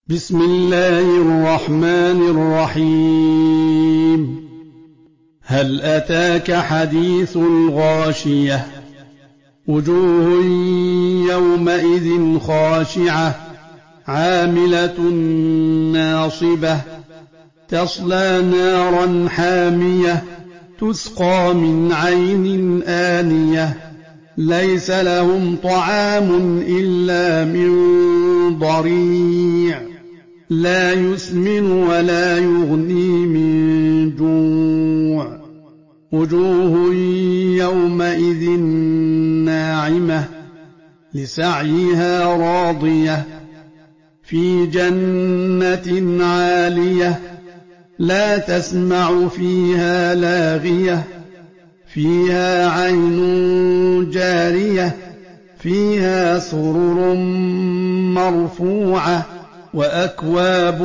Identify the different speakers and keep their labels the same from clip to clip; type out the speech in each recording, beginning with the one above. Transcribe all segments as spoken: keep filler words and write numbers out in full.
Speaker 1: بسم الله الرحمن الرحيم. هل أتاك حديث الغاشية؟ وجوه يومئذ خاشعة عاملة ناصبة تصلى نارا حامية تسقى من عين آنية ليس لهم طعام إلا من ضريع لا يسمن ولا يغني من جوع. وجوه يومئذ ناعمة لسعيها راضية في جنة عالية لا تسمع فيها لاغية فيها عين جارية فيها سرر مرفوعة وأكواب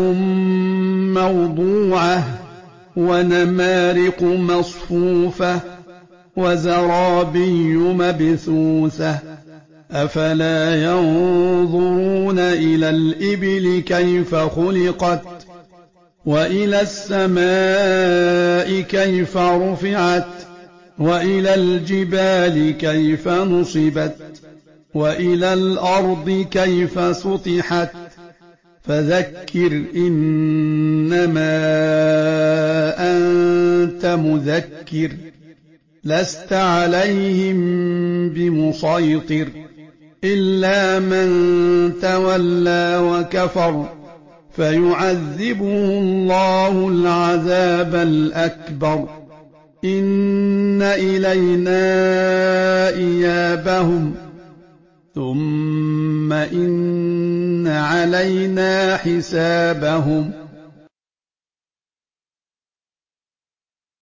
Speaker 1: موضوعة ونمارق مصفوفة وزرابي مبثوثة. أفلا ينظرون إلى الإبل كيف خلقت وإلى السماء كيف رفعت وإلى الجبال كيف نصبت وإلى الأرض كيف سطحت. فذكر إنما أنت مذكر لست عليهم بمسيطر إلا من تولى وكفر فيعذبه الله العذاب الأكبر. إن إلينا إيابهم ثم إن علينا حسابهم.